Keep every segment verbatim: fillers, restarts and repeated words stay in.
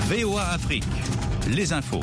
V O A Afrique, les infos.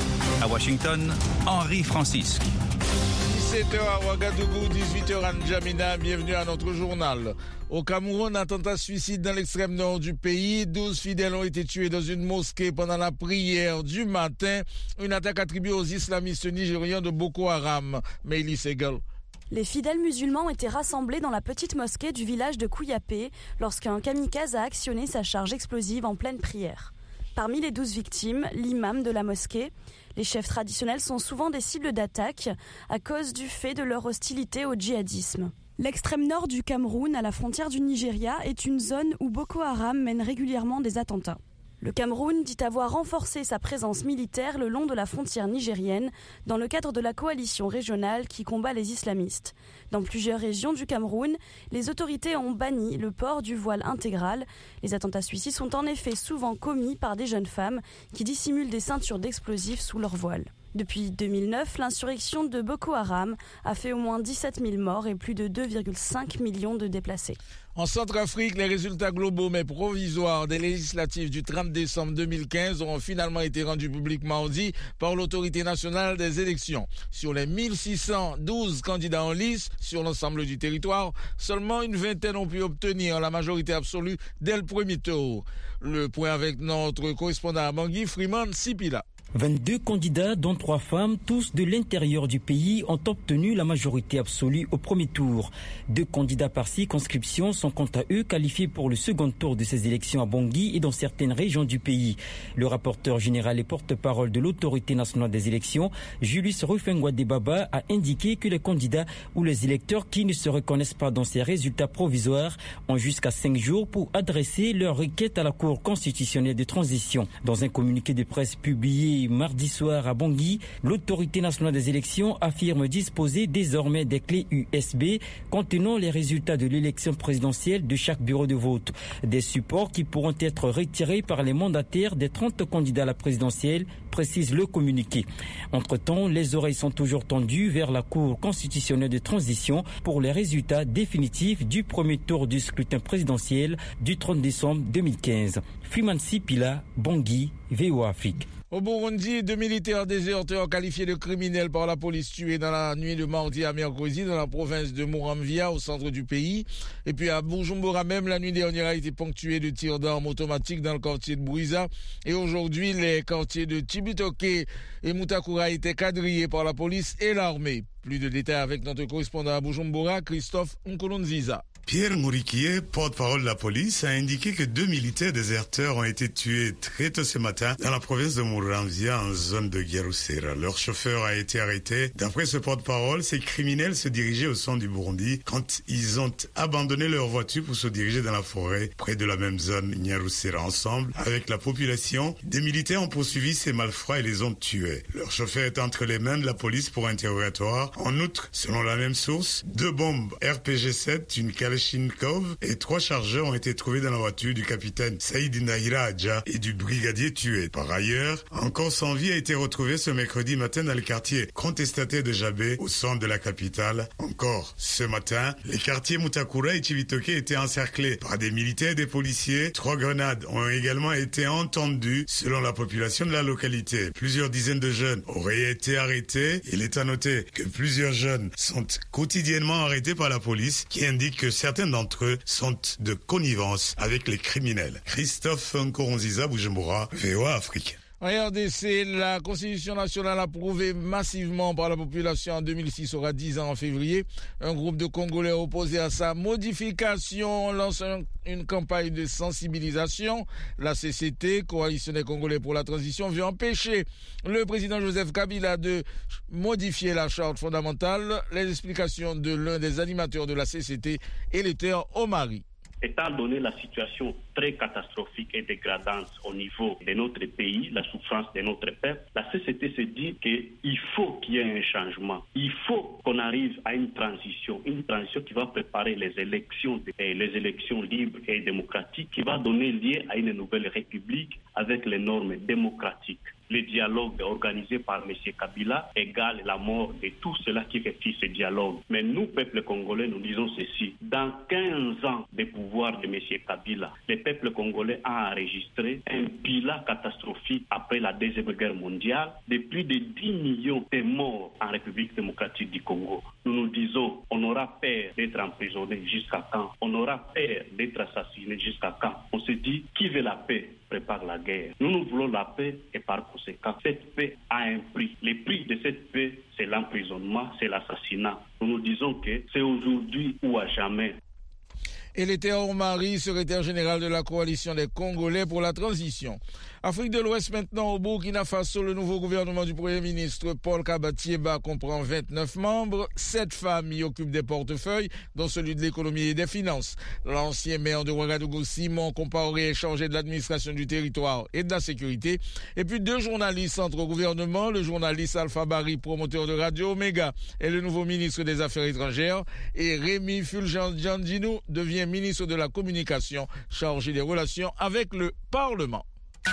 À Washington, Henri Francisque. dix-sept heures à Ouagadougou, dix-huit heures à N'Djamena, bienvenue à notre journal. Au Cameroun, attentat suicide dans l'extrême nord du pays. douze fidèles ont été tués dans une mosquée pendant la prière du matin. Une attaque attribuée aux islamistes nigérians de Boko Haram. Meili Segal. Les fidèles musulmans étaient rassemblés dans la petite mosquée du village de Kouyapé lorsqu'un kamikaze a actionné sa charge explosive en pleine prière. Parmi les douze victimes, l'imam de la mosquée. Les chefs traditionnels sont souvent des cibles d'attaque à cause du fait de leur hostilité au djihadisme. L'extrême nord du Cameroun, à la frontière du Nigeria, est une zone où Boko Haram mène régulièrement des attentats. Le Cameroun dit avoir renforcé sa présence militaire le long de la frontière nigérienne dans le cadre de la coalition régionale qui combat les islamistes. Dans plusieurs régions du Cameroun, les autorités ont banni le port du voile intégral. Les attentats suicides sont en effet souvent commis par des jeunes femmes qui dissimulent des ceintures d'explosifs sous leur voile. Depuis deux mille neuf, l'insurrection de Boko Haram a fait au moins dix-sept mille morts et plus de deux virgule cinq millions de déplacés. En Centrafrique, les résultats globaux mais provisoires des législatives du trente décembre deux mille quinze auront finalement été rendus publics mardi par l'autorité nationale des élections. Sur les mille six cent douze candidats en lice sur l'ensemble du territoire, seulement une vingtaine ont pu obtenir la majorité absolue dès le premier tour. Le point avec notre correspondant à Bangui, Freeman Sipila. vingt-deux candidats, dont trois femmes, tous de l'intérieur du pays, ont obtenu la majorité absolue au premier tour. Deux candidats par circonscription sont quant à eux qualifiés pour le second tour de ces élections à Bangui et dans certaines régions du pays. Le rapporteur général et porte-parole de l'autorité nationale des élections, Julius Rufengwa-Debaba, a indiqué que les candidats ou les électeurs qui ne se reconnaissent pas dans ces résultats provisoires ont jusqu'à cinq jours pour adresser leur requête à la Cour constitutionnelle de transition. Dans un communiqué de presse publié mardi soir à Bangui, l'autorité nationale des élections affirme disposer désormais des clés U S B contenant les résultats de l'élection présidentielle de chaque bureau de vote. Des supports qui pourront être retirés par les mandataires des trente candidats à la présidentielle, précise le communiqué. Entre-temps, les oreilles sont toujours tendues vers la Cour constitutionnelle de transition pour les résultats définitifs du premier tour du scrutin présidentiel du trente décembre deux mille quinze. Freeman Sipila, Bangui, V O A Afrique. Au Burundi, deux militaires déserteurs qualifiés de criminels par la police tués dans la nuit de mardi à mercredi dans la province de Muramvia au centre du pays. Et puis à Bujumbura même, la nuit dernière a été ponctuée de tirs d'armes automatiques dans le quartier de Bouiza. Et aujourd'hui, les quartiers de Chibitoke et Mutakura étaient quadrillés par la police et l'armée. Plus de détails avec notre correspondant à Bujumbura, Christophe Nkolonziza. Pierre Mouriquier, porte-parole de la police, a indiqué que deux militaires déserteurs ont été tués très tôt ce matin dans la province de Muramvia, en zone de Garusera. Leur chauffeur a été arrêté. D'après ce porte-parole, ces criminels se dirigeaient au centre du Burundi quand ils ont abandonné leur voiture pour se diriger dans la forêt près de la même zone Nyarusera. Ensemble, avec la population, des militaires ont poursuivi ces malfrats et les ont tués. Leur chauffeur est entre les mains de la police pour interrogatoire. En outre, selon la même source, deux bombes R P G sept, une Kalachnikov et trois chargeurs ont été trouvés dans la voiture du capitaine Saïd Nahira Adja et du brigadier tué. Par ailleurs, un corps sans vie a été retrouvé ce mercredi matin dans le quartier contestataire de Jabé, au centre de la capitale. Encore ce matin, les quartiers Mutakura et Chibitoke étaient encerclés par des militaires et des policiers. Trois grenades ont également été entendues selon la population de la localité. Plusieurs dizaines de jeunes auraient été arrêtés. Il est à noter que plusieurs jeunes sont quotidiennement arrêtés par la police, qui indique que certains d'entre eux sont de connivence avec les criminels. Christophe Nkoronziza, Bujumbura, V O A Afrique. En R D C, la Constitution nationale approuvée massivement par la population en deux mille six aura dix ans en février. Un groupe de Congolais opposé à sa modification lance un, une campagne de sensibilisation. La C C T, Coalition des Congolais pour la transition, veut empêcher le président Joseph Kabila de modifier la charte fondamentale. Les explications de l'un des animateurs de la C C T, Électeur Omari. Étant donné la situation très catastrophique et dégradante au niveau de notre pays, la souffrance de notre peuple, la C C T se dit qu'il faut qu'il y ait un changement. Il faut qu'on arrive à une transition, une transition qui va préparer les élections, les élections libres et démocratiques, qui va donner lieu à une nouvelle république avec les normes démocratiques. le dialogue organisé par M. Kabila égale la mort de tout cela qui fait ce dialogue. Mais nous, peuple congolais, nous disons ceci. Dans quinze ans de pouvoir de M. Kabila, le peuple congolais a enregistré un bilan catastrophique après la Deuxième Guerre mondiale de plus de dix millions de morts en République démocratique du Congo. Nous nous disons, on aura peur d'être emprisonné jusqu'à quand? On aura peur d'être assassiné jusqu'à quand? On se dit, qui veut la paix prépare la guerre. Nous, nous voulons la paix et par conséquent, cette paix a un prix. Le prix de cette paix, c'est l'emprisonnement, c'est l'assassinat. Nous nous disons que c'est aujourd'hui ou à jamais. Et Théo Oumari, secrétaire général de la coalition des Congolais pour la transition. Afrique de l'Ouest maintenant, au Burkina Faso, le nouveau gouvernement du Premier ministre Paul Kabatieba comprend vingt-neuf membres. Sept femmes y occupent des portefeuilles, dont celui de l'économie et des finances. L'ancien maire de Ouagadougou, Simon Compaoré, est chargé de l'administration du territoire et de la sécurité. Et puis deux journalistes entre au gouvernement, le journaliste Alpha Barry, promoteur de Radio Omega, est le nouveau ministre des Affaires étrangères. Et Rémi Fulgence-Diandjinou devient ministre de la Communication, chargé des relations avec le Parlement.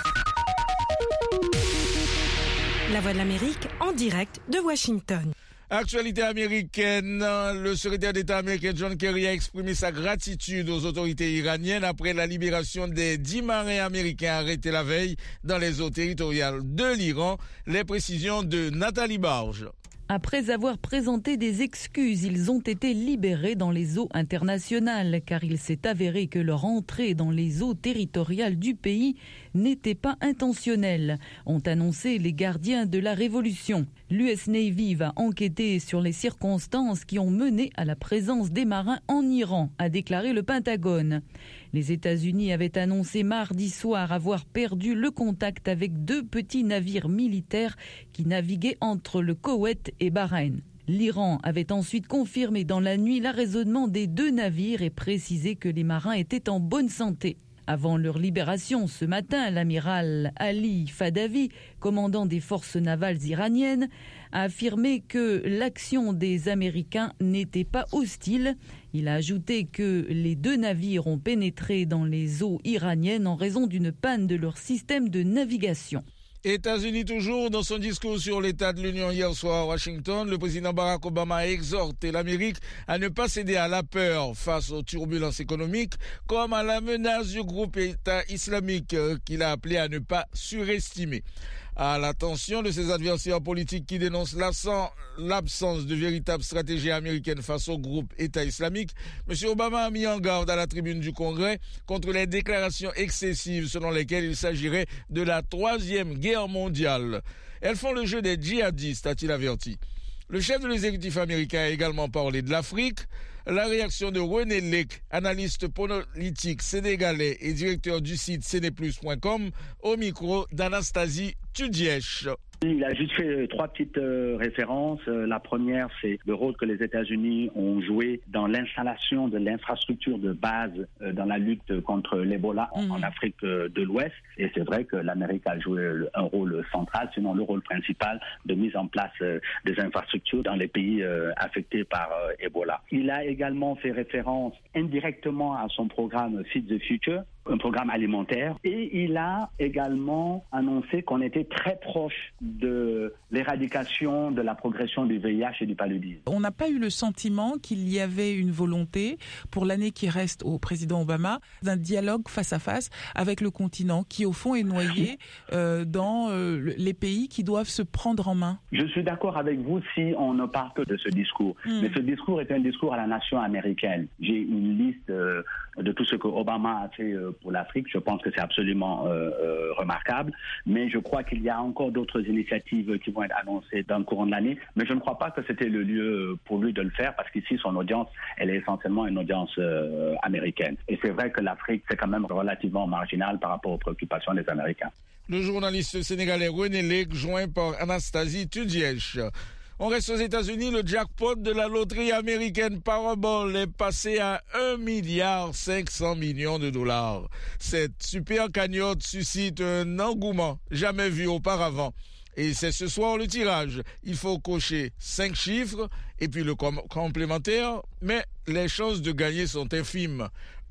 La Voix de l'Amérique en direct de Washington. Actualité américaine, le secrétaire d'État américain John Kerry a exprimé sa gratitude aux autorités iraniennes après la libération des dix marins américains arrêtés la veille dans les eaux territoriales de l'Iran. Les précisions de Nathalie Barge. Après avoir présenté des excuses, ils ont été libérés dans les eaux internationales car il s'est avéré que leur entrée dans les eaux territoriales du pays n'était pas intentionnelle, ont annoncé les gardiens de la Révolution. L'U S Navy va enquêter sur les circonstances qui ont mené à la présence des marins en Iran, a déclaré le Pentagone. Les États-Unis avaient annoncé mardi soir avoir perdu le contact avec deux petits navires militaires qui naviguaient entre le Koweït et Bahreïn. L'Iran avait ensuite confirmé dans la nuit l'arraisonnement des deux navires et précisé que les marins étaient en bonne santé. Avant leur libération ce matin, l'amiral Ali Fadavi, commandant des forces navales iraniennes, a affirmé que l'action des Américains n'était pas hostile. Il a ajouté que les deux navires ont pénétré dans les eaux iraniennes en raison d'une panne de leur système de navigation. États-Unis toujours, dans son discours sur l'état de l'Union hier soir à Washington, le président Barack Obama a exhorté l'Amérique à ne pas céder à la peur face aux turbulences économiques, comme à la menace du groupe État islamique qu'il a appelé à ne pas surestimer. À l'attention de ses adversaires politiques qui dénoncent l'absence de véritable stratégie américaine face au groupe État islamique, M. Obama a mis en garde à la tribune du Congrès contre les déclarations excessives selon lesquelles il s'agirait de la troisième guerre mondiale. Elles font le jeu des djihadistes, a-t-il averti. Le chef de l'exécutif américain a également parlé de l'Afrique. La réaction de René Lec, analyste politique sénégalais et directeur du site sénéplus point com, au micro d'Anastasie Tudièche. Il a juste fait trois petites euh, références. Euh, la première, c'est le rôle que les États-Unis ont joué dans l'installation de l'infrastructure de base euh, dans la lutte contre l'Ebola en, mmh. en Afrique euh, de l'Ouest. Et c'est vrai que l'Amérique a joué le, un rôle central, sinon le rôle principal de mise en place euh, des infrastructures dans les pays euh, affectés par euh, Ebola. Il a également fait référence indirectement à son programme Feed the Future, un programme alimentaire, et il a également annoncé qu'on était très proche de l'éradication de la progression du V I H et du paludisme. On n'a pas eu le sentiment qu'il y avait une volonté, pour l'année qui reste au président Obama, d'un dialogue face à face avec le continent qui, au fond, est noyé euh, dans euh, les pays qui doivent se prendre en main. Je suis d'accord avec vous si on ne parle que de ce discours. Mmh. Mais ce discours est un discours à la nation américaine. J'ai une liste euh, de tout ce que Obama a fait euh, pour l'Afrique. Je pense que c'est absolument euh, euh, remarquable. Mais je crois qu'il y a encore d'autres initiatives qui vont être annoncées dans le courant de l'année. Mais je ne crois pas que c'était le lieu pour lui de le faire parce qu'ici, son audience, elle est essentiellement une audience euh, américaine. Et c'est vrai que l'Afrique, c'est quand même relativement marginal par rapport aux préoccupations des Américains. Le journaliste sénégalais René Lec, joint par Anastasie Tudièche. On reste aux États-Unis, le jackpot de la loterie américaine Powerball est passé à un milliard cinq cents millions de dollars. Cette super cagnotte suscite un engouement jamais vu auparavant. Et c'est ce soir le tirage. Il faut cocher cinq chiffres et puis le com- complémentaire, mais les chances de gagner sont infimes.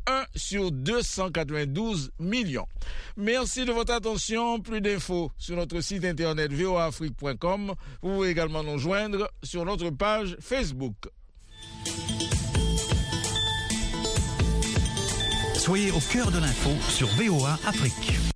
un sur deux cent quatre-vingt-douze millions. Merci de votre attention. Plus d'infos sur notre site internet v o a afrique point com. Vous pouvez également nous joindre sur notre page Facebook. Soyez au cœur de l'info sur V O A Afrique.